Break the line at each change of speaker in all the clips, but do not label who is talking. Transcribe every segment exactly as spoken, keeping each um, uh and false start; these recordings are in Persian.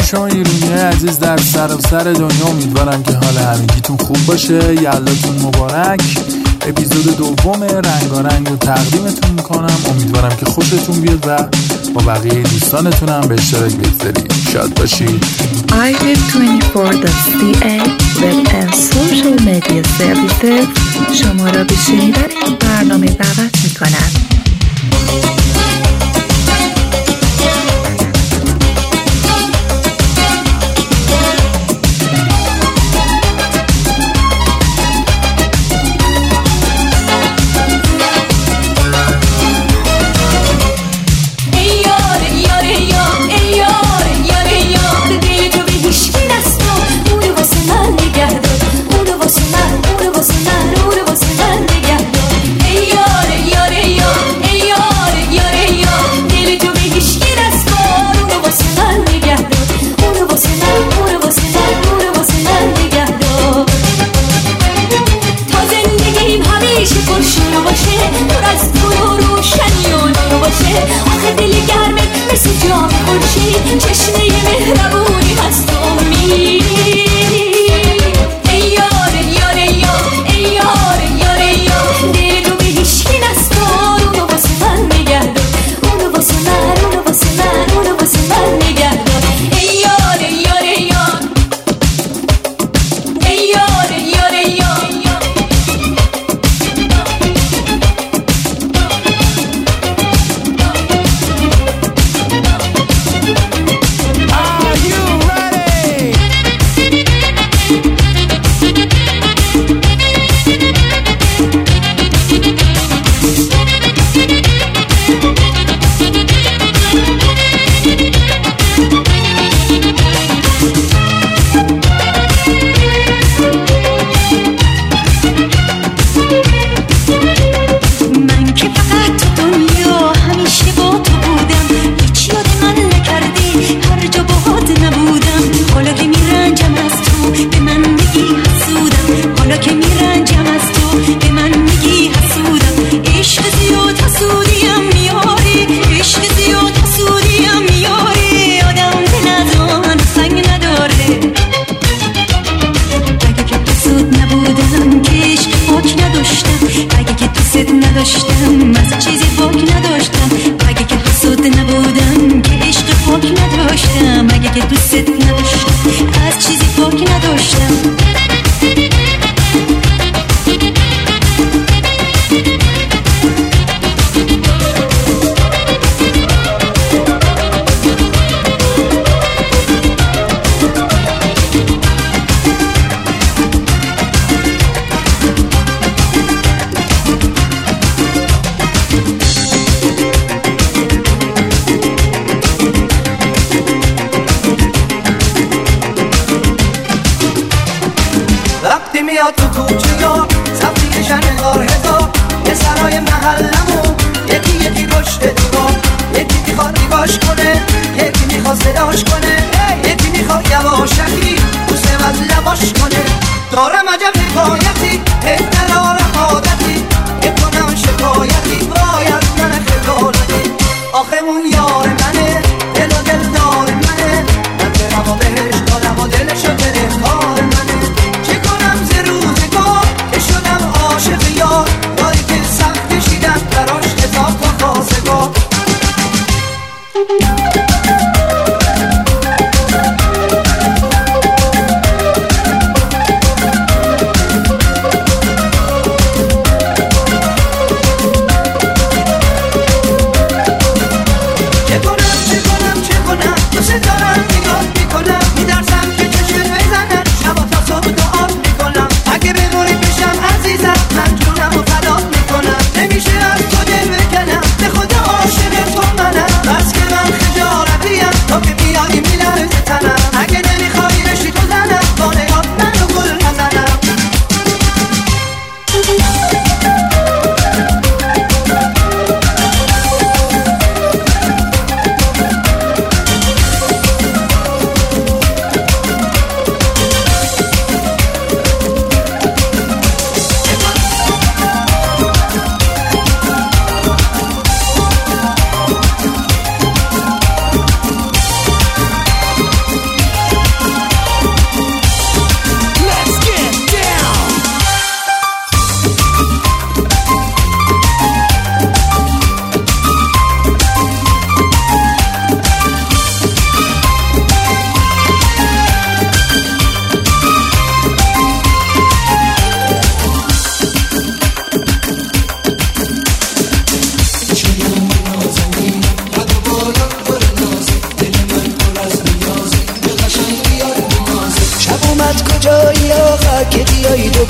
شما ایرونی عزیز در سراسر دنیا، امیدوارم که حال همگیتون خوب باشه. یلداتون مبارک. اپیزود دوم رنگارنگ رو تقدیمتون میکنم. امیدوارم که خوشتون بیاد و با بقیه دوستانتون هم به اشتراک بگذارید. شاد باشید.
آی وب بیست و چهار دات سی ای Web and Social Media Services شما را به شنیدن این برنامه دعوت میکنم.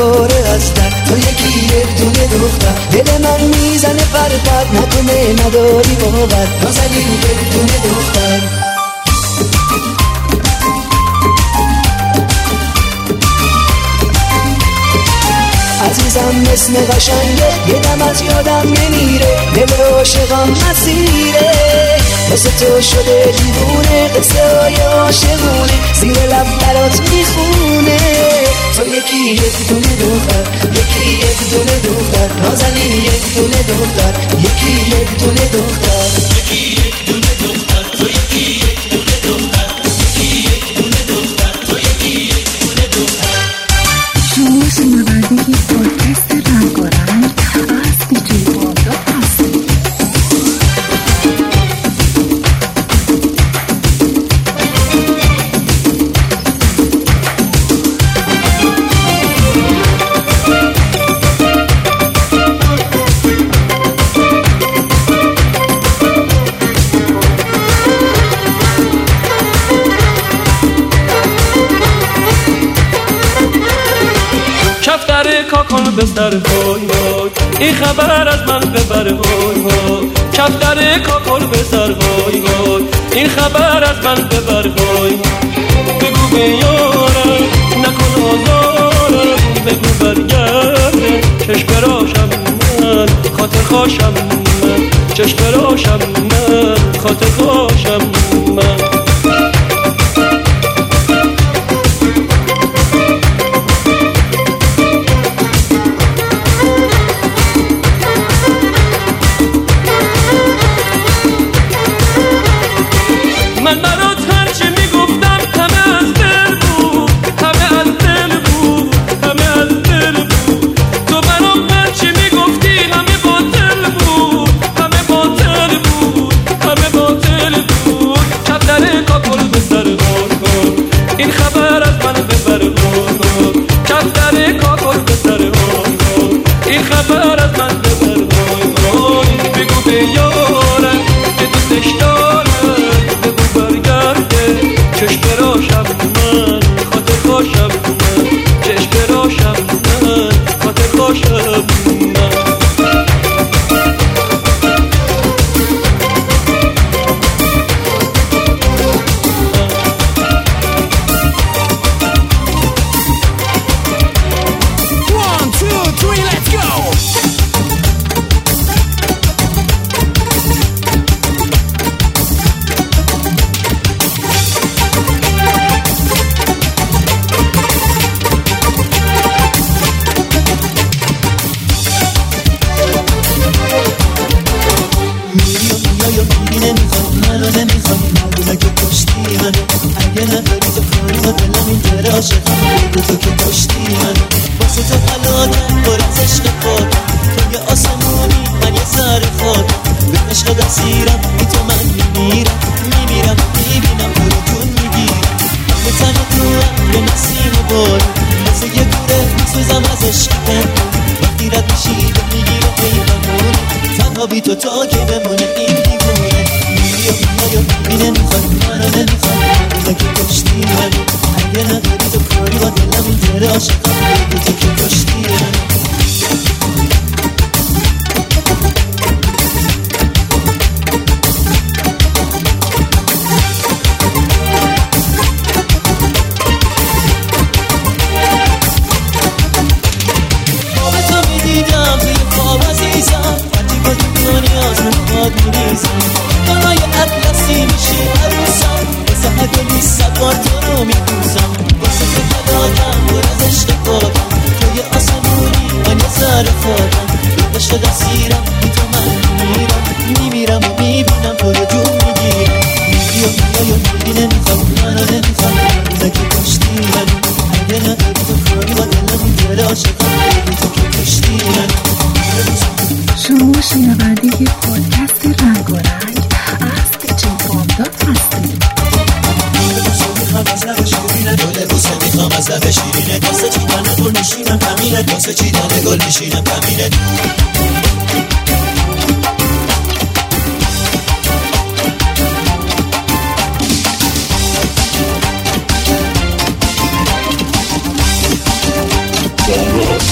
پاره از در تو یکی یک دونه دختر دل من میزنه پر پر نکنه نداری باور نازنین یک دونه دختر عزیزم اسم قشنگه یه دم از یادم نمیره دل عاشقم مسیره واسه تو شده دیوونه قصه های عاشقونه زیر لب برات میخونه تو یکی یک دونه دختر یکی یک دونه دختر نازنین یک دونه دختر یکی یک دونه دختر یکی یک دونه دختر تو یکی یک دونه دختر یکی یک دونه دختر تو یکی یک دونه دختر
شما شنونده پادکست رنگارنگ از دیجی بامداد هستید.
کاکل بستر های های این خبر از من ببر های های کفتر کاکل بستر های های این خبر از من ببر های بگو به یارم نکن آزارم بگو برگرده چشم براشم من خاطر خوشم من چشم براشم من خاطر خوشم من من برات هرچی میگفتم همه از دل بود همه از دل بود همه از دل بود تو برام هرچی میگفتی همه باطل بود همه باطل بود همه باطل بود کفتر کاکل به سر هار این خبر از من ببر هار کفتر کاکل به سر هار این خبر از من ببر هار بگو به یارم که دوستش دارم چشم براشم من خاطر خوشم من چشم براشم من خاطر خوشم من
One, two, three, let's go!
تو که کشتی من واسه تو حلالم پر از عشق خود تو یه آسمونی من یه سر خود به عشق دستیرم بی تو من میمیرم میمیرم میبینم تو رو جون میگیرم به تن تو به نسیم بار مثل یه گوره میسوزم از عشق وقتی رد میشی به میگیره هی بمونه تنها بی تو تا که بمونه این دیوونه میری و میای و میبینه میخواد منو نمیخواد تو که کشتی من اگه نداری تو کاری با دلم این دره عاشقم تو که کشتی من خواب تو میدیدم توی خواب عزیزم هرچی با دنیا زنباد میریزم دانای اطلسی میشی عروسم واسه هدلی صد بار تو رو میبوزم واسه تو کلادم بر از عشق خودم توی آسمونی من یه سر خودم عشق دستیرم بی تو من میمیرم میمیرم و میبینم تو رو جون میگیرم میگی و میای و میبینه میخوام منو نمیخوام نگه کشتی من اگه نداری تو کاری با دلم این دل عاشقم تو که کشتی من
شما شنونده پادکست رنگارنگ از دیجی بامداد هستید.
میخوام از لب شیرینه دل بوسه میخوام از لب شیرینه واسه چیدن گل میشینم کمینه واسه چیدن گل میشینم کمینه
Bomba.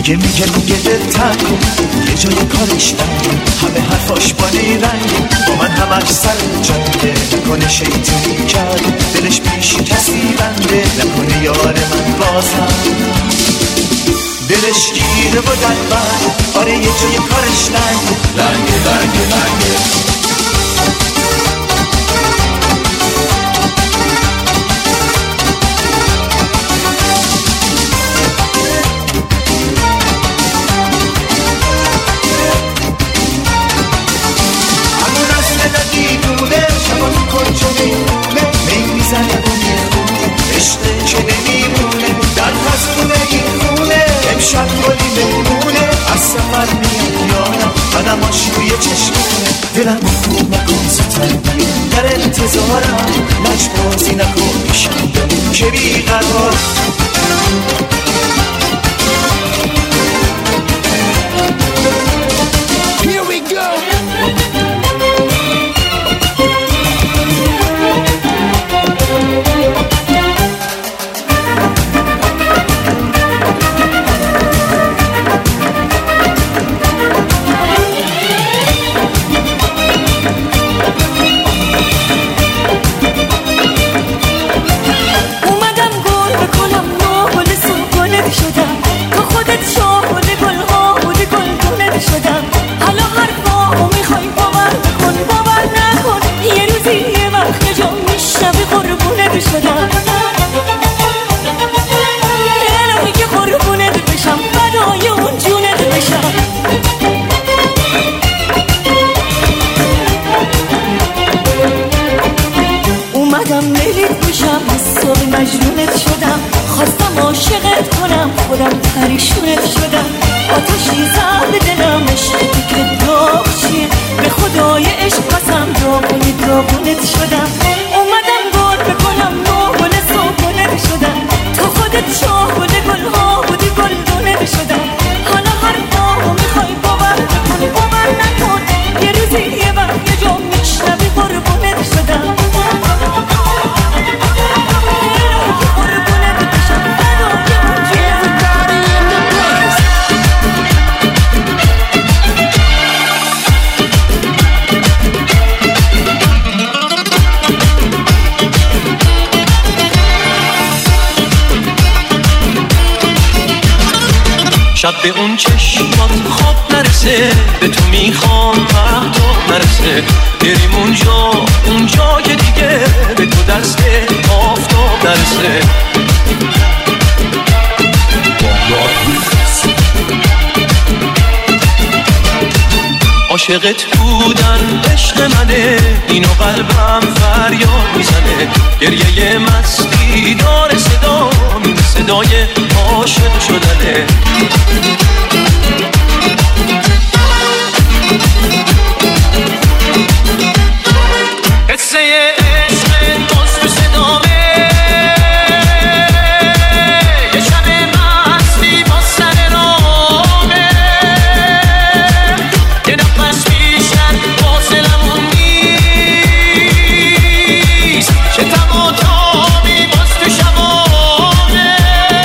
میگه میگه میگه دل تنگ یه جای کارش بنده همه حرفاش با نیرنگ با من همش سر جنگه نکنه شیطونی کرد دلش پیش کسی بنده نکنه یار من بازم دلش گیره و دلبند آره یه جای کارش لنگ لنگه لنگه لنگه شب کلی مهمونه از سفر میاد یادم قدماش روی چشمونه دلم خوب نکن ستنگی در انتظارم لجبازی نکن پیشم که بیقرار
Here we go.
مجنونت شدم خواستم عاشقت کنم خودم پریشونت شدم آتشی زد دلم عشقی که داغ چیه به خدای عشق قسم داغونی داغونت شدم اومدم گل بکنم نوگل صبحونت شدم تو خودت شاهگل گلها بودی گلدونت شدم حالا هر باو میخوای باور بکنی باور نکن یه روزی یه وقت یه جا میشنوی قربونت شدم
شب به اون چشمات خواب نرسه به تو میخوام وقتا نرسه بریم اونجا اونجا که دیگه به تو دست آفتاب نرسه عاشقت بودن عشق منه اینو قلبم فریاد میزنه گریه مستی داره صدا این صدای عاشق شدنه قصه عشق باز تو صدامه یه شب مستی با سر رامه یه نفس بیشتر فاصلمون نیست چه تماتابی باز تو شبامه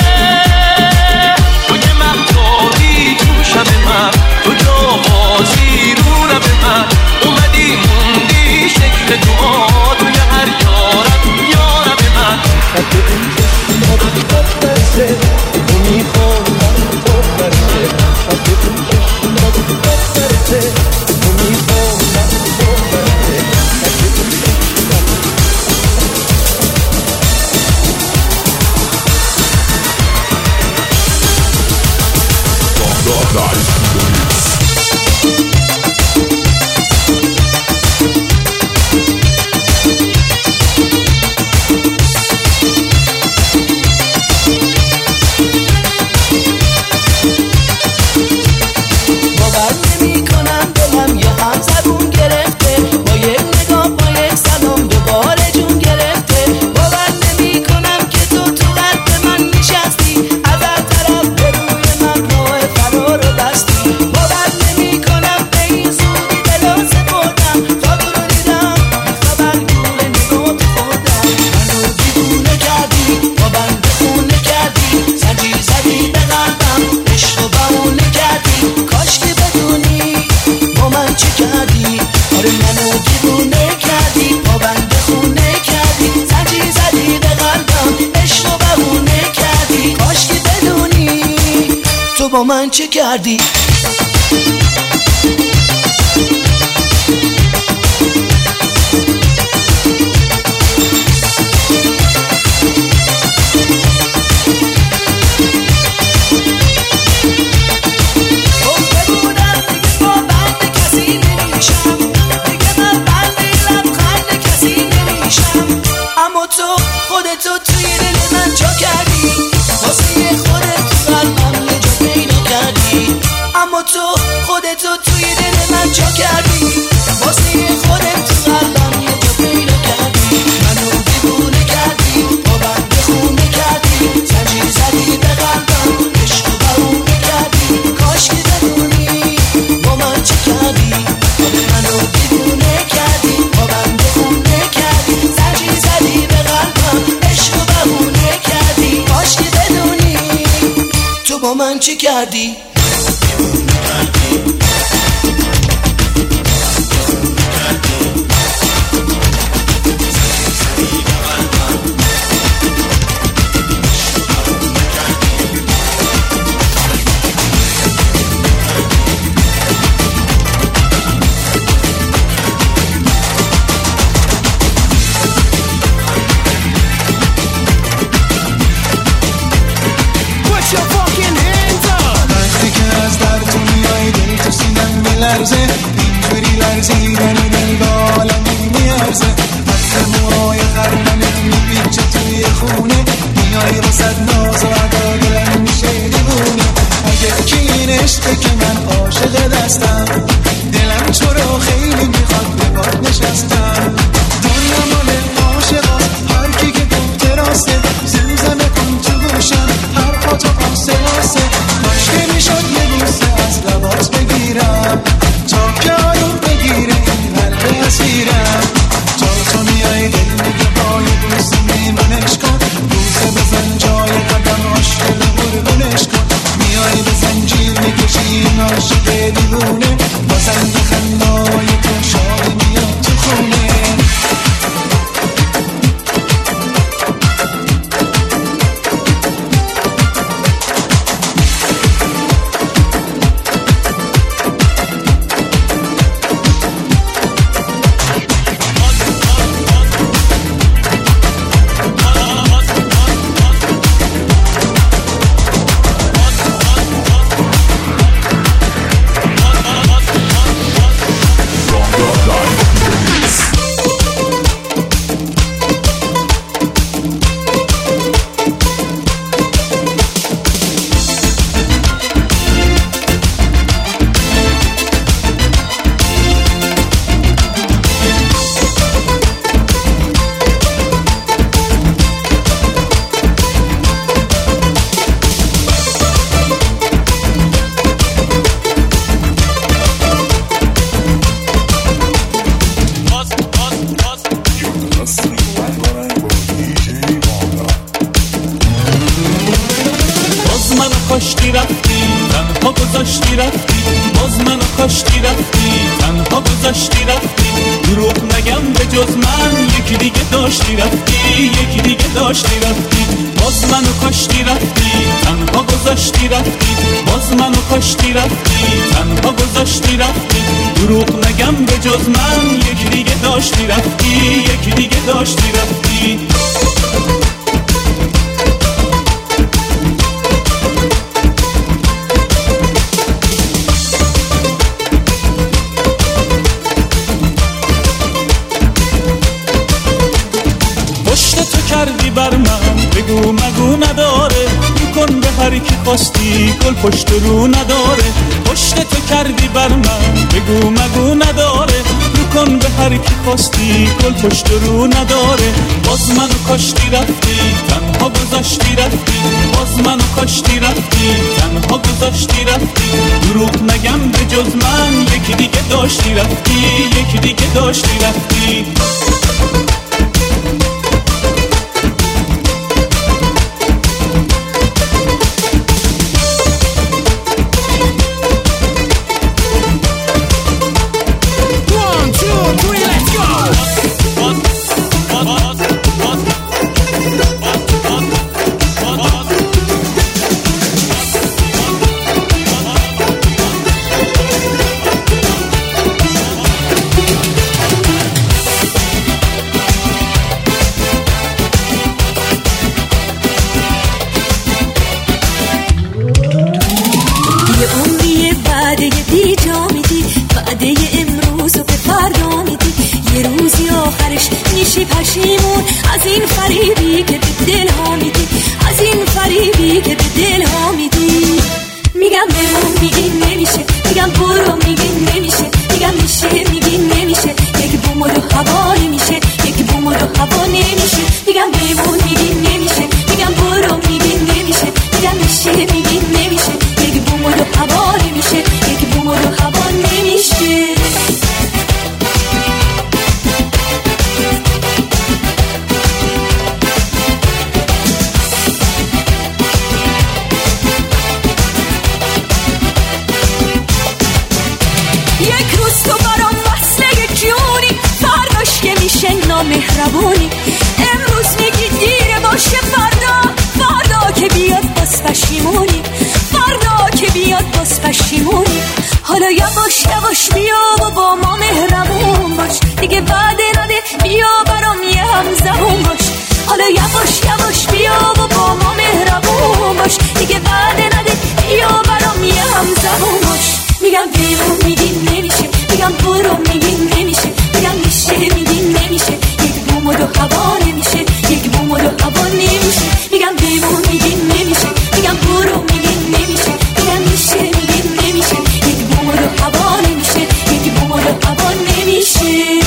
تو که مقتادی تو شب من تو جاوازی رو رب من اومدی موندی شکل دعا توی هر یارم یارم من خط این چشمات برسه تو میخوام من تو برسه خط این چشمات برسه تو میخوام من تو برسه خط این چشمات
عشق و من چه کردی؟
تو خودتو توی دل من جا کردی، واسه خودت تو قلبم یه جا پیدا کردی. اما تو خودتو توی دل من جا کردی، واسه خودت تو قلبم یه جا پیدا کردی. منو دیوونه کردی، با بند خونه کردی، زنجیر زدی به قلبم، عشق و بهونه کردی. کاش که بدونی با من چه کردی، منو دیوونه کردی، با بند خونه کردی، زنجیر زدی به قلبم، عشق و بهونه کردی. کاش که بدونی تو با من چه کردی.
اینجوری لرزیدن دل به عالمی میارزه. حتی موهای خرمنت میپیچه توی خونه، میای واسد ناز و ادا دلم میشه دیوونه. اگه که این عشقه که من عاشق دستم، دلم تو رو خیلی میخواد به باد نشستم. دنیا مال عاشقاست، هر کی که گفته راسته، زمزمه کن تو گوشم حرفا تو آسه آسه. کاش که میشد یه بوسه از لبات بگیرم، تا که آروم بگیره این قلب اسیرم. تا تو میای دل میگه با یه بوسه میمونش کن، بوسه بزن جای قدم عاشق قربونش کن. میای به زنجیر میکشی این عاشق دیوونه، با زنگ خندای تو شاد میاد تو خونه.
کاشتی رفتی تنها گذاشتی رفتی، باز منو کاشتی رفتی تنها گذاشتی رفتی. دروغ نگم به جز من یکی دیگه داشتی رفتی، یکی دیگه داشتی رفتی. باز منو کاشتی رفتی تنها گذاشتی رفتی، باز منو کاشتی رفتی تنها گذاشتی رفتی. دروغ نگم به جز من یکی دیگه داشتی رفتی، یکی دیگه داشتی رفتی. کردی بر من بگو مگو نداره، میکن به هر کی خواستی گل پشت رو نداره. پشت تو کردی بر من بگو مگو نداره، میکن به هر کی خواستی گل پشت رو نداره. باز منو کاشتی رفتی تنها گذاشتی رفتی، باز منو کاشتی رفتی تنها گذاشتی رفتی. دروغ نگم به جز من یکی دیگه داشتی رفتی، یکی دیگه داشتی رفتی.
نشی پشیمون از این فریبی که به دل ها میدی، از این فریبی که به دل ها میدی. میگم بمون میگی نمیشه، میگم برو میگی نمیشه، میگم میشه میگی نمیشه، یک بوم و دو هوا نمیشه، یک بوم و دو هوا نمیشه. میگم بمون میگی نمیشه، میگم برو میگی نمیشه، میگم میشه میگی نمیشه، یک بوم و دو هوا نمیشه، یک بوم و دو هوا نمیشه. مهربونی امروز میگی دیره باشه، فردا فردا که بیاد باز پشیمونی، فردا که بیاد باز پشیمونی. حالا یواش یواش بیا و با ما مهربون باش، دیگه بعد نده بیا برام یه هم زبون باش. حالا یواش یواش بیا و با ما مهربون باش، دیگه بعد نده بیا برام یه هم زبون باش. میگم بیرون میگی نمیشه، میگم برو میگی نمیشه، میگم میشه میگی نمیشه، یک بوم و دو هوا نمیشه، یک بوم و دو هوا نمیشه. میگم بیرون میگی نمیشه، میگم برو میگی نمیشه، میگم میشه میگی نمیشه، یک بوم و دو هوا نمیشه، یک بوم و دو هوا نمیشه.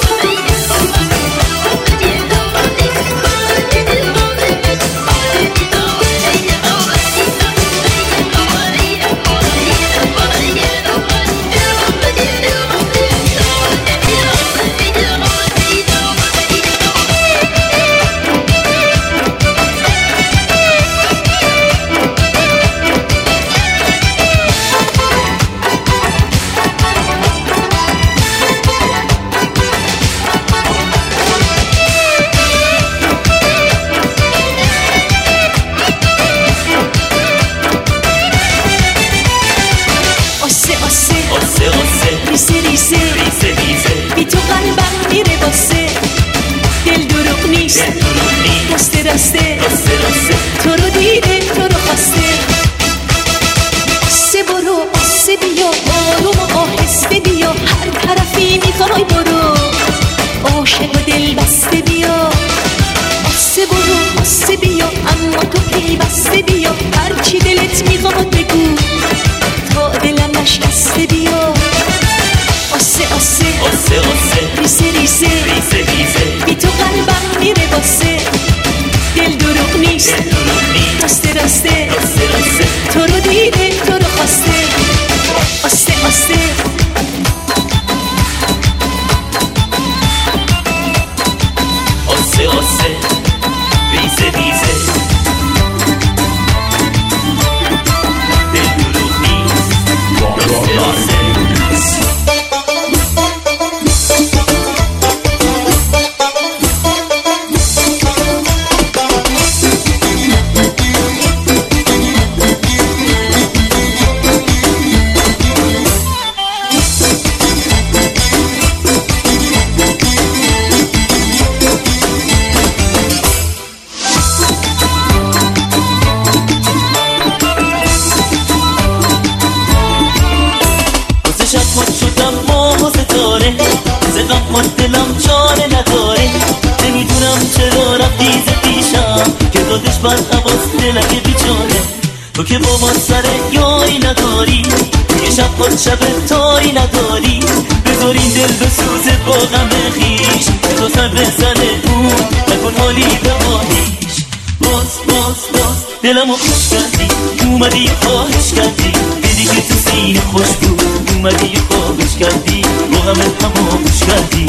تو که با من سر یایی نداری، یه شب خود شب تایی نداری، بذار این دل بسوزه با غم خیش، تو سر بزنه اون نکن حالی به حالیش. باز باز باز دلمو خوش کردی، اومدی خواهش کردی، دیدی که تو سینه خوش بود، اومدی خواهش کردی، با غم تمامش کردی.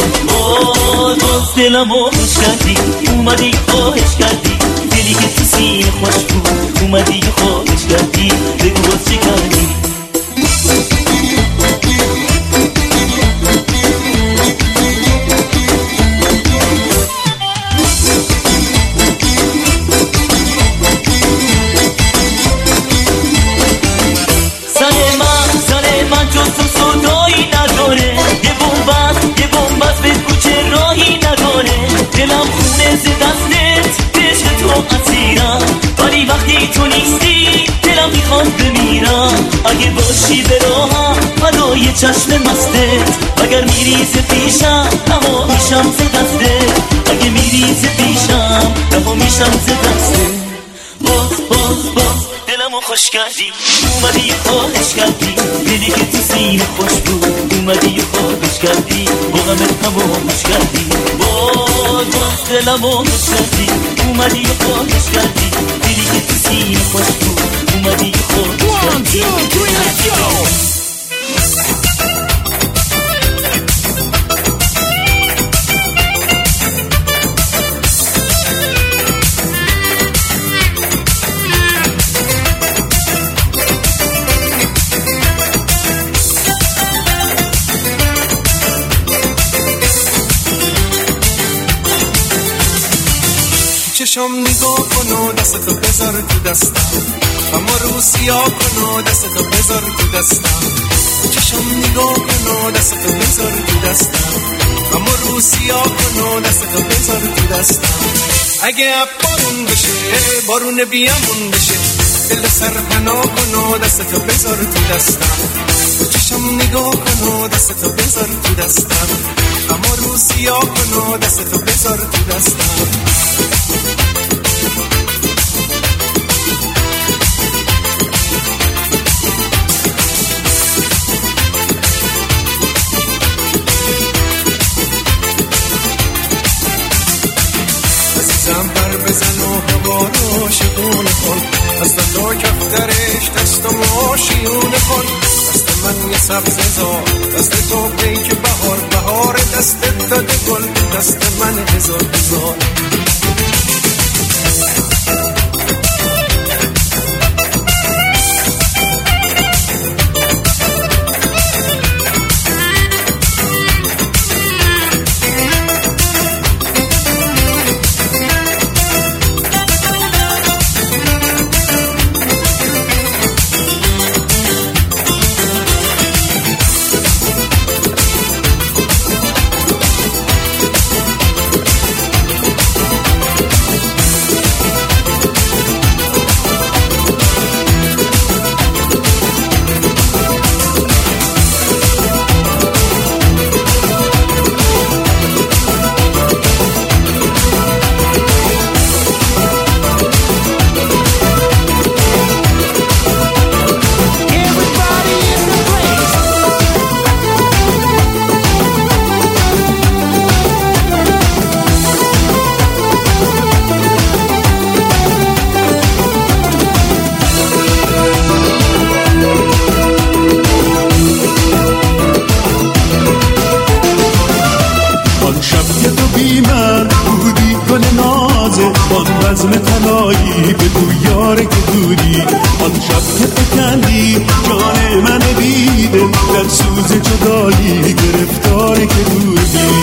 باز باز دلمو خوش کردی، اومدی خواهش کردی، دیدی که تو سینه خوش بود، اومدی خواهش کردی، بگو باز چه کردی. دلم خونه ز دستت عشق تو اسیرم، ولی وقتی تو نیستی دلم میخواد بمیرم. اگه باشی به راهم فدای چشم مستت، اگر میری ز پیشم اما میشم ز دستت، اگه میریزه پیشم رها میشم ز دسته. باز باز باز دلمو خوش کردی، اومدی یه خواهش کردی، دلی که تو سینه خوش بود اومدی یه خواهش کردی، با غمت تمامش کردی. باز باز دلمو خوش کردی، اومدی یه خواهش کردی، دلی که تو سینه خوش بود اومدی یه خواهش کردی.
One, two, three, let's go!
چشم نگاه کن و دستتو بذار تو دستم، اما رو سیاه کن و دستتو بذار تو دستم. چشم نگاه کن و دستتو بذار تو دستم، اما رو سیاه کن و دستتو بذار تو دستم. اگه بارون بشه بارون بیامون بشه، دل سر پناه کن و دستتو بذار تو دستم. چشم نگاه کن و دستتو بذار تو دستم، اما رو سیاه کن و دستتو بذار تو دستم. عزیزم بر بزن و هوا رو شگونه کن، دست تا کفترش دست و ماشیونه کن. دست من یه سبز زار، دست تو پیک بهار، بهار دست داده گل، دست من هزار هزار.
بزم تنایی بگو یاره که بودی، آن شب که فکندی جان من بیده، در سوز جدایی گرفتاری که بودی.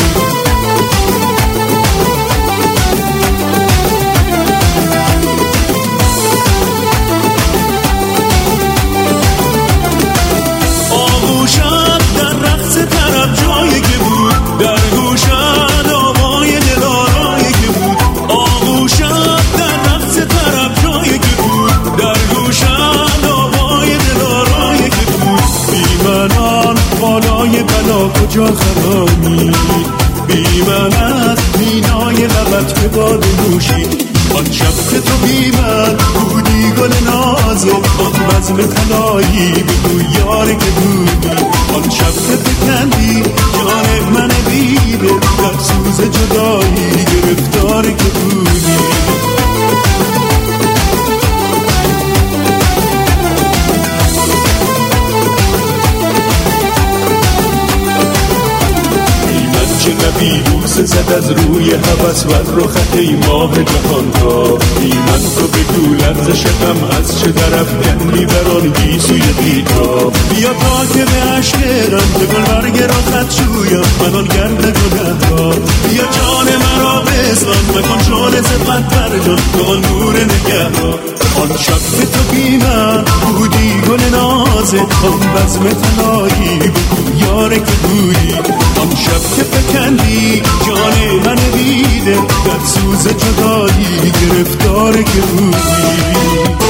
آغوشت در رقص طرب جایی که بود، در گوشت آوای دلارایی که بود. آغوشت در رقص طرب جایی که بود، در گوشت آوای دلارایی که بود. بی منان بالای بلا کجا خرانی، بی من از مینای لبت که باد نوشی. آن شب که تو بی من بودی گل نازه، آن بزم طلایی بگو یاری که بودی. آن شب که فکندی جان من بیده، در سوز جدایی گرفتاری که بودی. چه نبی بوسه زد از روی هوس و رو خط ای ماه جهان را. بی من تو بگو لرز شدم از چه طرف گندی بران بی سوی بیتا. بیا تا که به عشق رنج گل برگ را خط شویم منان گرد گنه را. بیا جان مرا بزن مکن جان زفت بر جان تو آن نور نگه را. آن شب که تو بی من بودی گل نازه، آن بزم طلایی بگو یاره که بودی. آن شب که فکندی جان من بیده، در سوز جدایی گرفتار که بودی.